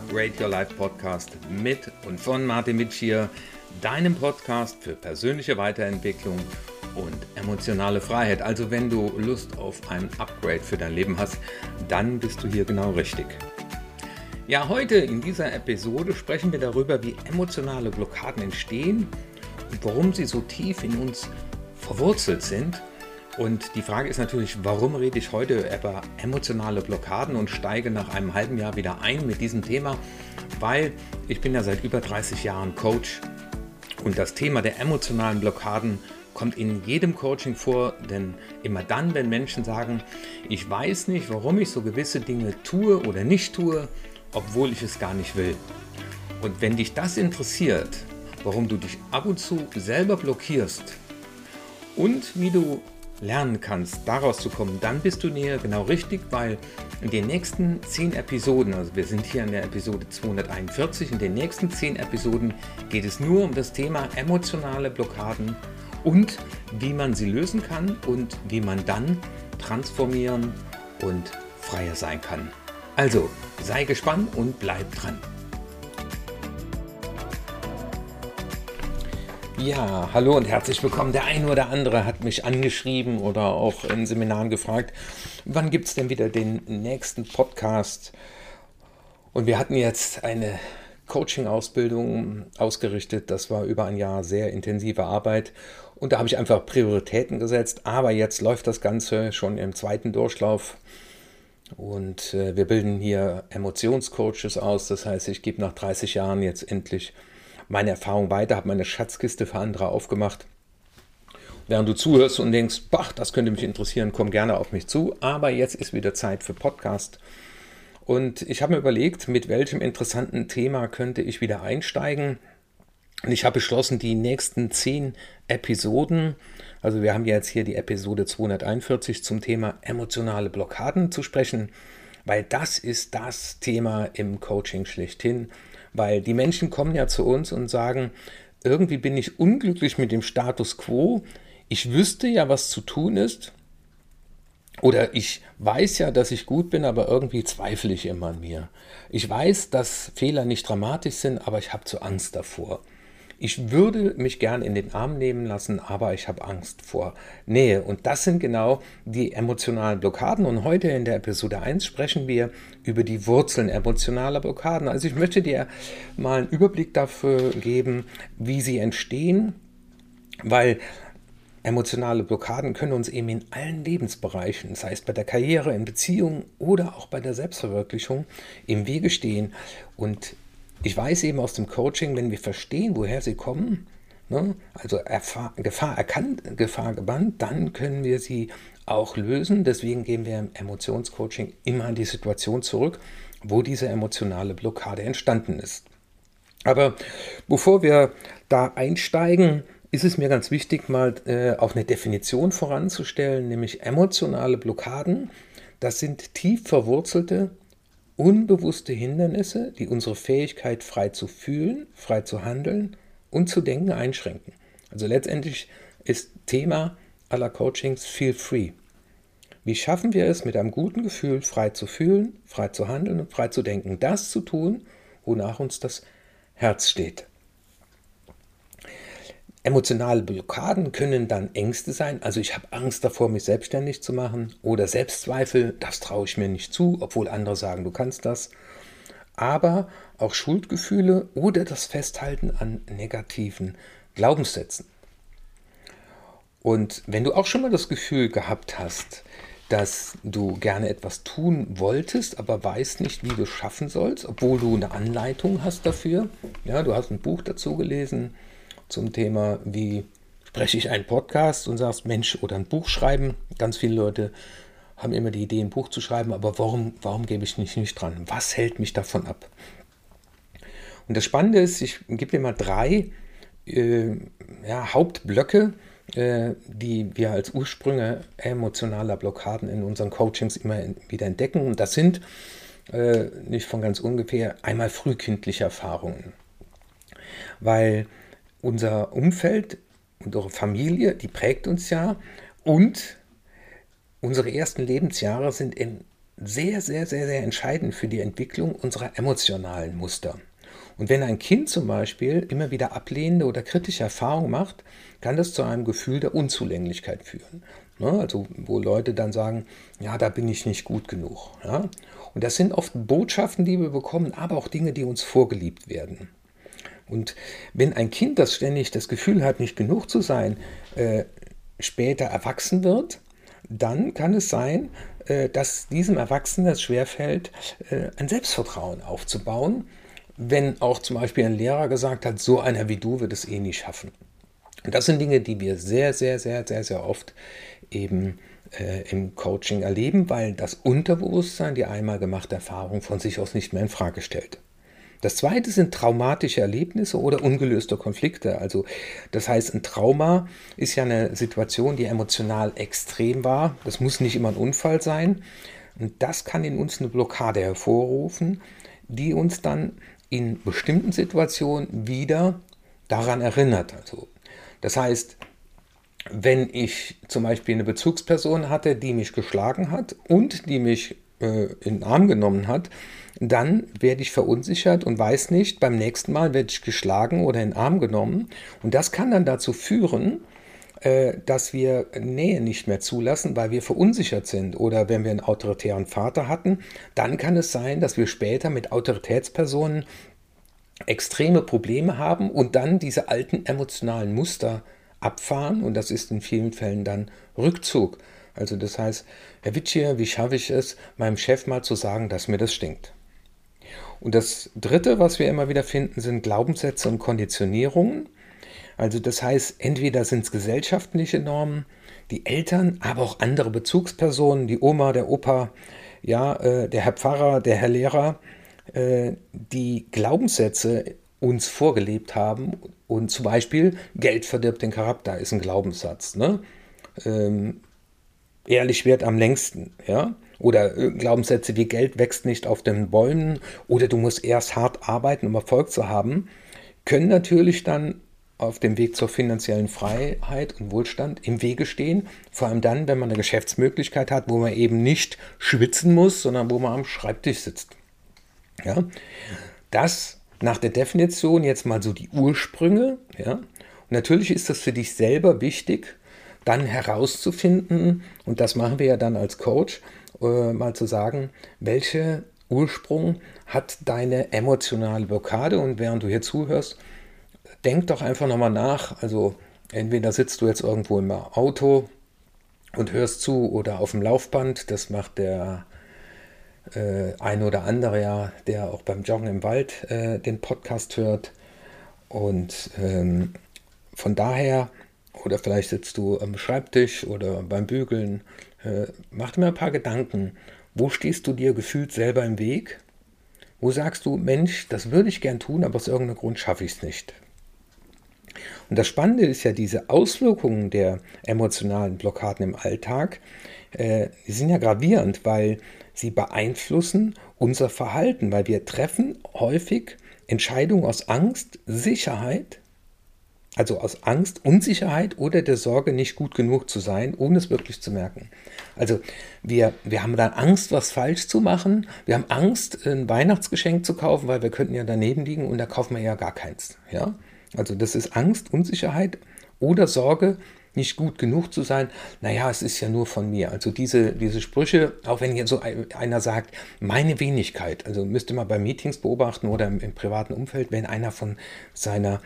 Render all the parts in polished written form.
Upgrade Your Life Podcast mit und von Martin Mitsch hier, deinem Podcast für persönliche Weiterentwicklung und emotionale Freiheit. Also wenn du Lust auf ein Upgrade für dein Leben hast, dann bist du hier genau richtig. Ja, heute in dieser Episode sprechen wir darüber, wie emotionale Blockaden entstehen und warum sie so tief in uns verwurzelt sind. Und die Frage ist natürlich, warum rede ich heute über emotionale Blockaden und steige nach einem halben Jahr wieder ein mit diesem Thema? Weil ich bin ja seit über 30 Jahren Coach und das Thema der emotionalen Blockaden kommt in jedem Coaching vor, denn immer dann, wenn Menschen sagen, ich weiß nicht, warum ich so gewisse Dinge tue oder nicht tue, obwohl ich es gar nicht will. Und wenn dich das interessiert, warum du dich ab und zu selber blockierst und wie du lernen kannst, daraus zu kommen, dann bist du näher genau richtig, weil in den nächsten 10 Episoden, also wir sind hier in der Episode 241, in den nächsten 10 Episoden geht es nur um das Thema emotionale Blockaden und wie man sie lösen kann und wie man dann transformieren und freier sein kann. Also, sei gespannt und bleib dran. Ja, hallo und herzlich willkommen. Der eine oder andere hat mich angeschrieben oder auch in Seminaren gefragt, wann gibt es denn wieder den nächsten Podcast? Und wir hatten jetzt eine Coaching-Ausbildung ausgerichtet. Das war über ein Jahr sehr intensive Arbeit. Und da habe ich einfach Prioritäten gesetzt. Aber jetzt läuft das Ganze schon im zweiten Durchlauf. Und wir bilden hier Emotionscoaches aus. Das heißt, ich gebe nach 30 Jahren jetzt endlich meine Erfahrung weiter, habe meine Schatzkiste für andere aufgemacht. Während du zuhörst und denkst, das könnte mich interessieren, komm gerne auf mich zu. Aber jetzt ist wieder Zeit für Podcast. Und ich habe mir überlegt, mit welchem interessanten Thema könnte ich wieder einsteigen. Und ich habe beschlossen, die nächsten 10 Episoden, also wir haben jetzt hier die Episode 241 zum Thema emotionale Blockaden zu sprechen, weil das ist das Thema im Coaching schlechthin. Weil die Menschen kommen ja zu uns und sagen, irgendwie bin ich unglücklich mit dem Status quo. Ich wüsste ja, was zu tun ist. Oder ich weiß ja, dass ich gut bin, aber irgendwie zweifle ich immer an mir. Ich weiß, dass Fehler nicht dramatisch sind, aber ich habe zu Angst davor. Ich würde mich gern in den Arm nehmen lassen, aber ich habe Angst vor Nähe. Und das sind genau die emotionalen Blockaden. Und heute in der Episode 1 sprechen wir über die Wurzeln emotionaler Blockaden. Also ich möchte dir mal einen Überblick dafür geben, wie sie entstehen, weil emotionale Blockaden können uns eben in allen Lebensbereichen, sei es bei der Karriere, in Beziehungen oder auch bei der Selbstverwirklichung, im Wege stehen. Und ich weiß eben aus dem Coaching, wenn wir verstehen, woher sie kommen, also Gefahr erkannt, Gefahr gebannt, dann können wir sie auch lösen. Deswegen gehen wir im Emotionscoaching immer an die Situation zurück, wo diese emotionale Blockade entstanden ist. Aber bevor wir da einsteigen, ist es mir ganz wichtig, mal auch eine Definition voranzustellen, nämlich emotionale Blockaden. Das sind tief verwurzelte, unbewusste Hindernisse, die unsere Fähigkeit, frei zu fühlen, frei zu handeln und zu denken einschränken. Also letztendlich ist Thema aller Coachings Feel Free. Wie schaffen wir es, mit einem guten Gefühl frei zu fühlen, frei zu handeln und frei zu denken, das zu tun, wonach uns das Herz steht. Emotionale Blockaden können dann Ängste sein, also ich habe Angst davor, mich selbstständig zu machen, oder Selbstzweifel, das traue ich mir nicht zu, obwohl andere sagen, du kannst das. Aber auch Schuldgefühle oder das Festhalten an negativen Glaubenssätzen. Und wenn du auch schon mal das Gefühl gehabt hast, dass du gerne etwas tun wolltest, aber weißt nicht, wie du es schaffen sollst, obwohl du eine Anleitung hast dafür, ja, du hast ein Buch dazu gelesen, zum Thema, wie spreche ich einen Podcast und sagst, Mensch, oder ein Buch schreiben. Ganz viele Leute haben immer die Idee, ein Buch zu schreiben, aber warum gebe ich mich nicht dran? Was hält mich davon ab? Und das Spannende ist, ich gebe dir mal 3 Hauptblöcke, die wir als Ursprünge emotionaler Blockaden in unseren Coachings immer wieder entdecken. Und das sind nicht von ganz ungefähr einmal frühkindliche Erfahrungen. Weil unser Umfeld, unsere Familie, die prägt uns ja, und unsere ersten Lebensjahre sind sehr, sehr, sehr, sehr entscheidend für die Entwicklung unserer emotionalen Muster. Und wenn ein Kind zum Beispiel immer wieder ablehnende oder kritische Erfahrungen macht, kann das zu einem Gefühl der Unzulänglichkeit führen. Also wo Leute dann sagen, ja, da bin ich nicht gut genug. Ja? Und das sind oft Botschaften, die wir bekommen, aber auch Dinge, die uns vorgelebt werden. Und wenn ein Kind, das ständig das Gefühl hat, nicht genug zu sein, später erwachsen wird, dann kann es sein, dass diesem Erwachsenen es schwerfällt, ein Selbstvertrauen aufzubauen, wenn auch zum Beispiel ein Lehrer gesagt hat, so einer wie du wird es eh nicht schaffen. Und das sind Dinge, die wir sehr, sehr, sehr, sehr, sehr oft eben im Coaching erleben, weil das Unterbewusstsein die einmal gemachte Erfahrung von sich aus nicht mehr in Frage stellt. Das zweite sind traumatische Erlebnisse oder ungelöste Konflikte. Also das heißt, ein Trauma ist ja eine Situation, die emotional extrem war. Das muss nicht immer ein Unfall sein. Und das kann in uns eine Blockade hervorrufen, die uns dann in bestimmten Situationen wieder daran erinnert. Also das heißt, wenn ich zum Beispiel eine Bezugsperson hatte, die mich geschlagen hat und die mich in den Arm genommen hat, dann werde ich verunsichert und weiß nicht, beim nächsten Mal werde ich geschlagen oder in den Arm genommen. Und das kann dann dazu führen, dass wir Nähe nicht mehr zulassen, weil wir verunsichert sind. Oder wenn wir einen autoritären Vater hatten, dann kann es sein, dass wir später mit Autoritätspersonen extreme Probleme haben und dann diese alten emotionalen Muster abfahren. Und das ist in vielen Fällen dann Rückzug. Also das heißt, Herr Witschier, wie schaffe ich es, meinem Chef mal zu sagen, dass mir das stinkt? Und das Dritte, was wir immer wieder finden, sind Glaubenssätze und Konditionierungen. Also das heißt, entweder sind es gesellschaftliche Normen, die Eltern, aber auch andere Bezugspersonen, die Oma, der Opa, ja, der Herr Pfarrer, der Herr Lehrer, die Glaubenssätze uns vorgelebt haben. Und zum Beispiel, Geld verdirbt den Charakter, ist ein Glaubenssatz. Ne? Ehrlich währt am längsten, ja? Oder Glaubenssätze wie Geld wächst nicht auf den Bäumen oder du musst erst hart arbeiten, um Erfolg zu haben, können natürlich dann auf dem Weg zur finanziellen Freiheit und Wohlstand im Wege stehen. Vor allem dann, wenn man eine Geschäftsmöglichkeit hat, wo man eben nicht schwitzen muss, sondern wo man am Schreibtisch sitzt. Ja? Das nach der Definition jetzt mal so die Ursprünge. Ja? Und natürlich ist das für dich selber wichtig, dann herauszufinden, und das machen wir ja dann als Coach, mal zu sagen, welche Ursprung hat deine emotionale Blockade. Und während du hier zuhörst, denk doch einfach nochmal nach. Also entweder sitzt du jetzt irgendwo im Auto und hörst zu oder auf dem Laufband. Das macht der ein oder andere ja, der auch beim Joggen im Wald den Podcast hört. Und von daher, oder vielleicht sitzt du am Schreibtisch oder beim Bügeln, mach dir mal ein paar Gedanken. Wo stehst du dir gefühlt selber im Weg? Wo sagst du, Mensch, das würde ich gern tun, aber aus irgendeinem Grund schaffe ich es nicht? Und das Spannende ist ja, diese Auswirkungen der emotionalen Blockaden im Alltag, die sind ja gravierend, weil sie beeinflussen unser Verhalten, weil wir treffen häufig Entscheidungen aus Angst, Sicherheit, also aus Angst, Unsicherheit oder der Sorge, nicht gut genug zu sein, ohne es wirklich zu merken. Also wir haben dann Angst, was falsch zu machen. Wir haben Angst, ein Weihnachtsgeschenk zu kaufen, weil wir könnten ja daneben liegen und da kaufen wir ja gar keins. Ja? Also das ist Angst, Unsicherheit oder Sorge, nicht gut genug zu sein. Naja, es ist ja nur von mir. Also diese Sprüche, auch wenn jetzt so einer sagt, meine Wenigkeit, also müsste man bei Meetings beobachten oder im privaten Umfeld, wenn einer von seiner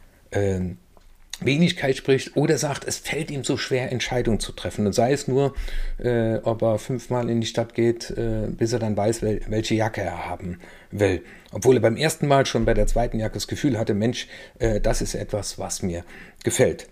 Wenigkeit spricht oder sagt, es fällt ihm so schwer, Entscheidungen zu treffen. Und sei es nur, ob er 5-mal in die Stadt geht, bis er dann weiß, welche Jacke er haben will. Obwohl er beim ersten Mal schon bei der zweiten Jacke das Gefühl hatte, Mensch, das ist etwas, was mir gefällt.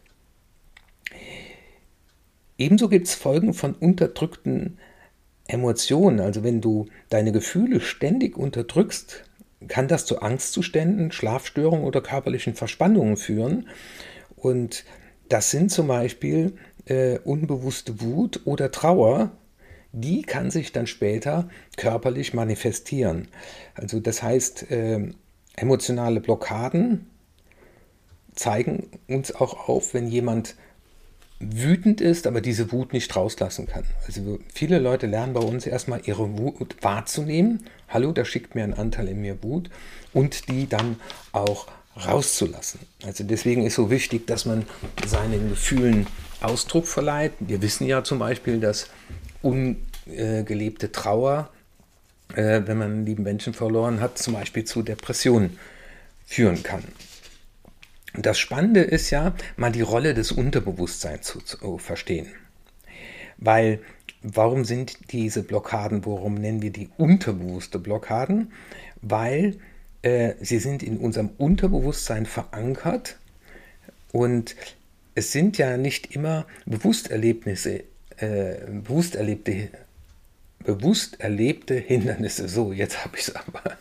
Ebenso gibt es Folgen von unterdrückten Emotionen. Also wenn du deine Gefühle ständig unterdrückst, kann das zu Angstzuständen, Schlafstörungen oder körperlichen Verspannungen führen. Und das sind zum Beispiel unbewusste Wut oder Trauer, die kann sich dann später körperlich manifestieren. Also das heißt, emotionale Blockaden zeigen uns auch auf, wenn jemand wütend ist, aber diese Wut nicht rauslassen kann. Also viele Leute lernen bei uns erstmal ihre Wut wahrzunehmen. Hallo, da schickt mir ein Anteil in mir Wut und die dann auch rauszulassen. Also deswegen ist so wichtig, dass man seinen Gefühlen Ausdruck verleiht. Wir wissen ja zum Beispiel, dass ungelebte Trauer, wenn man einen lieben Menschen verloren hat, zum Beispiel zu Depressionen führen kann. Und das Spannende ist ja, mal die Rolle des Unterbewusstseins zu verstehen. Weil, warum sind diese Blockaden, warum nennen wir die unterbewusste Blockaden? Weil sie sind in unserem Unterbewusstsein verankert und es sind ja nicht immer bewusst erlebte Hindernisse. So, jetzt habe ich es aber.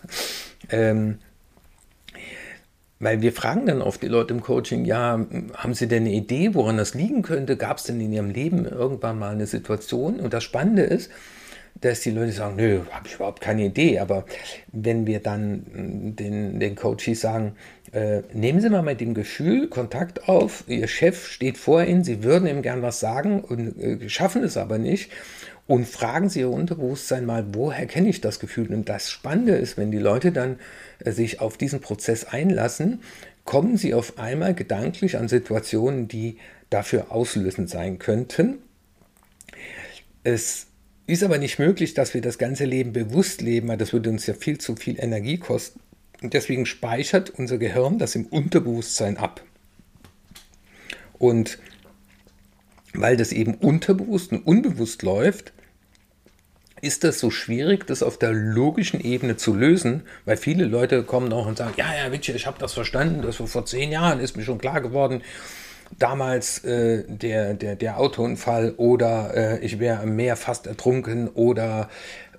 Weil wir fragen dann oft die Leute im Coaching, ja, haben Sie denn eine Idee, woran das liegen könnte? Gab es denn in Ihrem Leben irgendwann mal eine Situation? Und das Spannende ist, dass die Leute sagen, nö, habe ich überhaupt keine Idee. Aber wenn wir dann den Coaches sagen, nehmen Sie mal mit dem Gefühl Kontakt auf, Ihr Chef steht vor Ihnen, Sie würden ihm gern was sagen und schaffen es aber nicht. Und fragen Sie Ihr Unterbewusstsein mal, woher kenne ich das Gefühl? Und das Spannende ist, wenn die Leute dann sich auf diesen Prozess einlassen, kommen sie auf einmal gedanklich an Situationen, die dafür auslösend sein könnten. Es ist aber nicht möglich, dass wir das ganze Leben bewusst leben, weil das würde uns ja viel zu viel Energie kosten. Und deswegen speichert unser Gehirn das im Unterbewusstsein ab. Und weil das eben unterbewusst und unbewusst läuft, ist das so schwierig, das auf der logischen Ebene zu lösen, weil viele Leute kommen auch und sagen, ja, Witsche, ich habe das verstanden, das war vor 10 Jahren, ist mir schon klar geworden, damals der Autounfall oder ich wäre am Meer fast ertrunken oder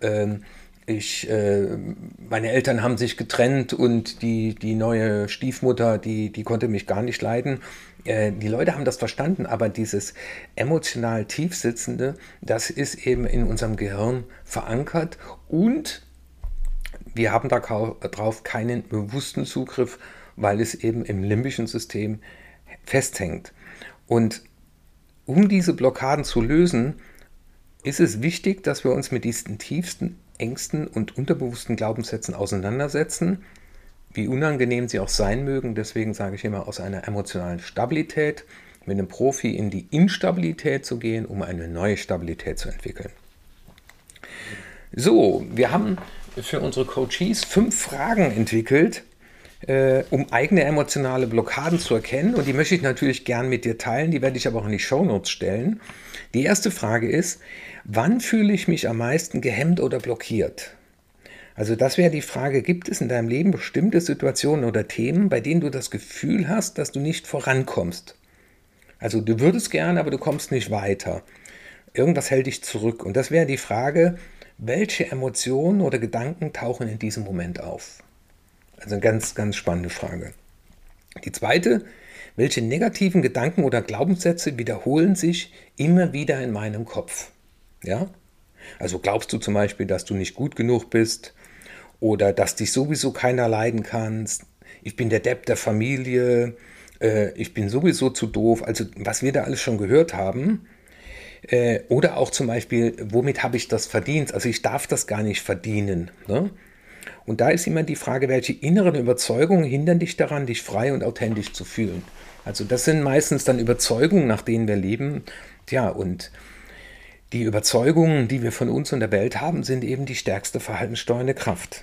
meine Eltern haben sich getrennt und die neue Stiefmutter, die konnte mich gar nicht leiden. Die Leute haben das verstanden, aber dieses emotional Tiefsitzende, das ist eben in unserem Gehirn verankert und wir haben darauf keinen bewussten Zugriff, weil es eben im limbischen System festhängt. Und um diese Blockaden zu lösen, ist es wichtig, dass wir uns mit diesen tiefsten Ängsten und unterbewussten Glaubenssätzen auseinandersetzen, wie unangenehm sie auch sein mögen. Deswegen sage ich immer, aus einer emotionalen Stabilität mit einem Profi in die Instabilität zu gehen, um eine neue Stabilität zu entwickeln. So, wir haben für unsere Coaches 5 Fragen entwickelt, um eigene emotionale Blockaden zu erkennen. Und die möchte ich natürlich gern mit dir teilen, die werde ich aber auch in die Shownotes stellen. Die erste Frage ist, wann fühle ich mich am meisten gehemmt oder blockiert? Also das wäre die Frage, gibt es in deinem Leben bestimmte Situationen oder Themen, bei denen du das Gefühl hast, dass du nicht vorankommst? Also du würdest gerne, aber du kommst nicht weiter. Irgendwas hält dich zurück. Und das wäre die Frage, welche Emotionen oder Gedanken tauchen in diesem Moment auf? Also eine ganz, ganz spannende Frage. Die zweite, welche negativen Gedanken oder Glaubenssätze wiederholen sich immer wieder in meinem Kopf? Ja? Also glaubst du zum Beispiel, dass du nicht gut genug bist oder dass dich sowieso keiner leiden kann? Ich bin der Depp der Familie, ich bin sowieso zu doof. Also was wir da alles schon gehört haben. Oder auch zum Beispiel, womit habe ich das verdient? Also ich darf das gar nicht verdienen. Ne? Und da ist immer die Frage, welche inneren Überzeugungen hindern dich daran, dich frei und authentisch zu fühlen? Also das sind meistens dann Überzeugungen, nach denen wir leben. Tja, und die Überzeugungen, die wir von uns und der Welt haben, sind eben die stärkste verhaltenssteuernde Kraft.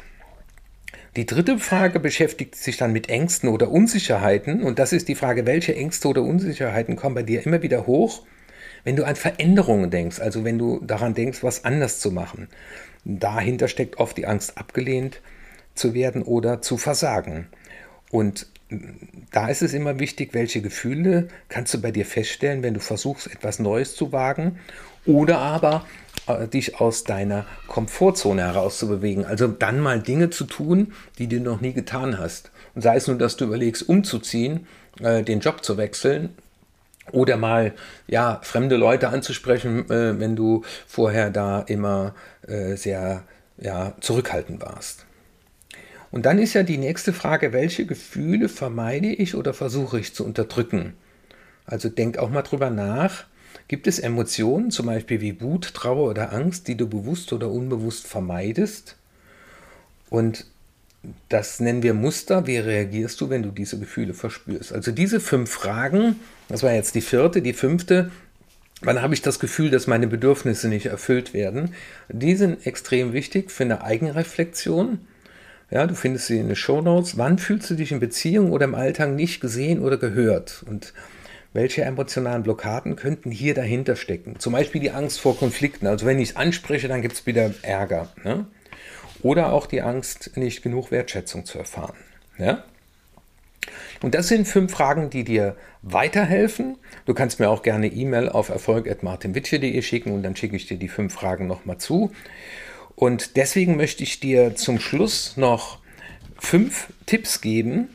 Die dritte Frage beschäftigt sich dann mit Ängsten oder Unsicherheiten. Und das ist die Frage, welche Ängste oder Unsicherheiten kommen bei dir immer wieder hoch, wenn du an Veränderungen denkst, also wenn du daran denkst, was anders zu machen. Dahinter steckt oft die Angst, abgelehnt zu werden oder zu versagen. Und da ist es immer wichtig, welche Gefühle kannst du bei dir feststellen, wenn du versuchst, etwas Neues zu wagen oder aber dich aus deiner Komfortzone herauszubewegen. Also dann mal Dinge zu tun, die du noch nie getan hast. Und sei es nur, dass du überlegst, umzuziehen, den Job zu wechseln oder mal fremde Leute anzusprechen, wenn du vorher da immer sehr zurückhaltend warst. Und dann ist ja die nächste Frage, welche Gefühle vermeide ich oder versuche ich zu unterdrücken? Also denk auch mal drüber nach. Gibt es Emotionen, zum Beispiel wie Wut, Trauer oder Angst, die du bewusst oder unbewusst vermeidest? Und das nennen wir Muster. Wie reagierst du, wenn du diese Gefühle verspürst? Also diese 5 Fragen, das war jetzt die 4., die 5., wann habe ich das Gefühl, dass meine Bedürfnisse nicht erfüllt werden? Die sind extrem wichtig für eine Eigenreflexion. Ja, du findest sie in den Shownotes. Wann fühlst du dich in Beziehung oder im Alltag nicht gesehen oder gehört? Und welche emotionalen Blockaden könnten hier dahinter stecken? Zum Beispiel die Angst vor Konflikten. Also wenn ich es anspreche, dann gibt es wieder Ärger. Ne? Oder auch die Angst, nicht genug Wertschätzung zu erfahren. Ja? Und das sind 5 Fragen, die dir weiterhelfen. Du kannst mir auch gerne E-Mail auf erfolg@martinwittche.de schicken und dann schicke ich dir die 5 Fragen nochmal zu. Und deswegen möchte ich dir zum Schluss noch 5 Tipps geben,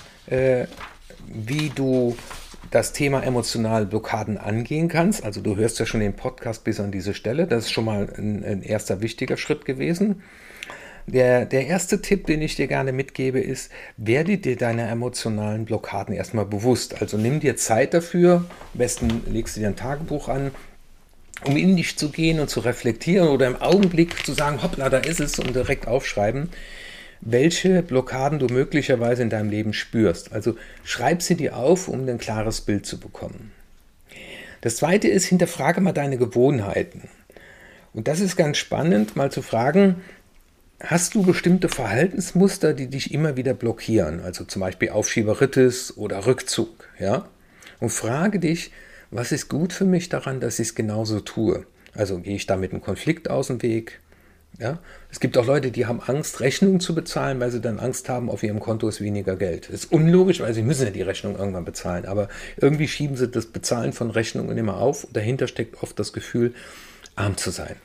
wie du das Thema emotionale Blockaden angehen kannst. Also du hörst ja schon den Podcast bis an diese Stelle. Das ist schon mal ein erster wichtiger Schritt gewesen. Der erste Tipp, den ich dir gerne mitgebe, ist, werde dir deiner emotionalen Blockaden erstmal bewusst. Also nimm dir Zeit dafür, am besten legst du dir ein Tagebuch an, um in dich zu gehen und zu reflektieren oder im Augenblick zu sagen, hoppla, da ist es, und direkt aufschreiben, welche Blockaden du möglicherweise in deinem Leben spürst. Also schreib sie dir auf, um ein klares Bild zu bekommen. Das zweite ist, hinterfrage mal deine Gewohnheiten. Und das ist ganz spannend, mal zu fragen, hast du bestimmte Verhaltensmuster, die dich immer wieder blockieren? Also zum Beispiel Aufschieberitis oder Rückzug. Ja? Und frage dich, was ist gut für mich daran, dass ich es genauso tue? Also gehe ich damit einen Konflikt aus dem Weg? Ja? Es gibt auch Leute, die haben Angst, Rechnungen zu bezahlen, weil sie dann Angst haben, auf ihrem Konto ist weniger Geld. Das ist unlogisch, weil sie müssen ja die Rechnung irgendwann bezahlen. Aber irgendwie schieben sie das Bezahlen von Rechnungen immer auf. Und dahinter steckt oft das Gefühl, arm zu sein.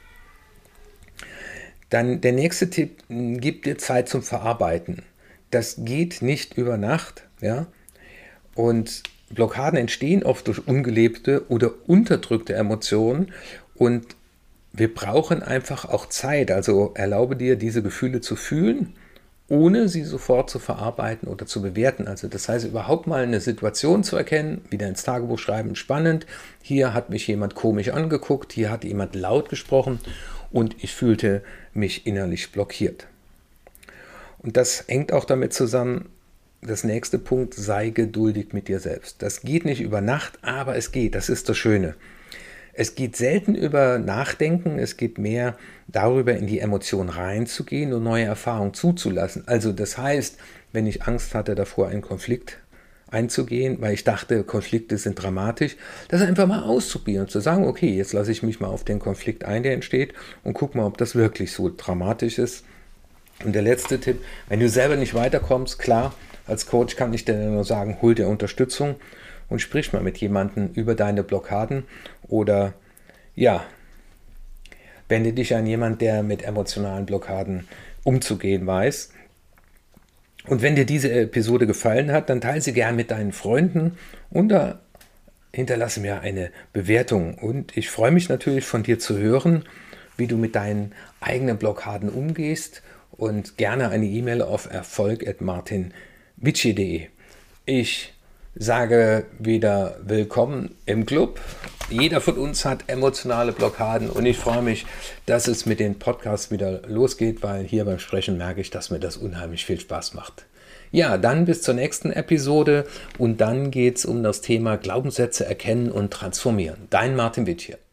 Dann der nächste Tipp, gib dir Zeit zum Verarbeiten. Das geht nicht über Nacht. Ja? Und Blockaden entstehen oft durch ungelebte oder unterdrückte Emotionen. Und wir brauchen einfach auch Zeit. Also erlaube dir, diese Gefühle zu fühlen, ohne sie sofort zu verarbeiten oder zu bewerten. Also das heißt, überhaupt mal eine Situation zu erkennen, wieder ins Tagebuch schreiben, spannend. Hier hat mich jemand komisch angeguckt, hier hat jemand laut gesprochen und ich fühlte mich innerlich blockiert. Und das hängt auch damit zusammen, das nächste Punkt, sei geduldig mit dir selbst. Das geht nicht über Nacht, aber es geht, das ist das Schöne. Es geht selten über Nachdenken, es geht mehr darüber, in die Emotion reinzugehen und neue Erfahrungen zuzulassen. Also das heißt, wenn ich Angst hatte davor, einen Konflikt einzugehen, weil ich dachte, Konflikte sind dramatisch, das einfach mal auszuprobieren und zu sagen, okay, jetzt lasse ich mich mal auf den Konflikt ein, der entsteht, und guck mal, ob das wirklich so dramatisch ist. Und der letzte Tipp, wenn du selber nicht weiterkommst, klar, als Coach kann ich dir nur sagen, hol dir Unterstützung und sprich mal mit jemandem über deine Blockaden oder ja, wende dich an jemanden, der mit emotionalen Blockaden umzugehen weiß. Und wenn dir diese Episode gefallen hat, dann teile sie gern mit deinen Freunden und hinterlasse mir eine Bewertung. Und ich freue mich natürlich von dir zu hören, wie du mit deinen eigenen Blockaden umgehst, und gerne eine E-Mail auf erfolg@martinwittche.de. Ich sage wieder willkommen im Club. Jeder von uns hat emotionale Blockaden und ich freue mich, dass es mit den Podcasts wieder losgeht, weil hier beim Sprechen merke ich, dass mir das unheimlich viel Spaß macht. Ja, dann bis zur nächsten Episode und dann geht es um das Thema Glaubenssätze erkennen und transformieren. Dein Martin Wittche.